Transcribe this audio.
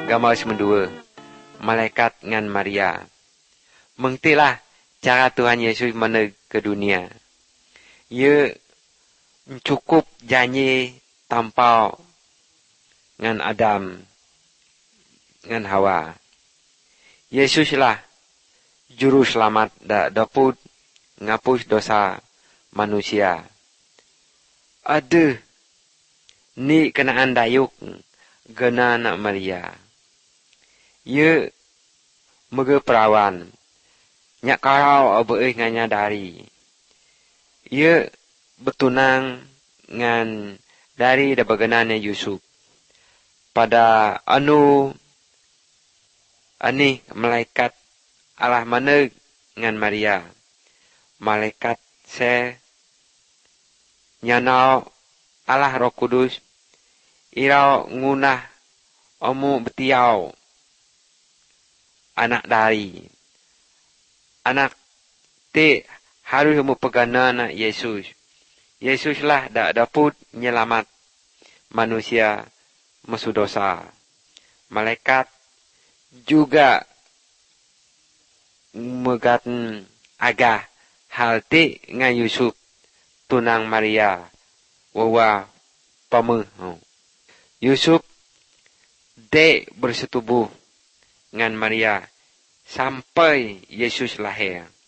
gambar semendua, malaikat ngan Maria. Mengtilah cara Tuhan Yesus mana ke dunia. Ia cukup janji tanpa ngan Adam ngan Hawa. Yesuslah juru selamat dapat ngapus dosa manusia. Ada ni kenaan dayuk gena nak Maria. Ia mega perawan. Nyak karau abe nganya dari. Ia betunang ngan dari da bagananya Yusuf. Pada anu ani malaikat Allah mana ngan Maria. Malaikat se nyanau Allah Roh Kudus irau ngunah omu betiau anak dari. Anak te harus mempegana anak Yesus. Yesuslah dapat nyelamat manusia mesu dosa. Malaikat juga megaten agah hal te ngan Yusuf tunang Maria wawa pameh. Yusuf de bersetubuh ngan Maria sampai Yesus lahir.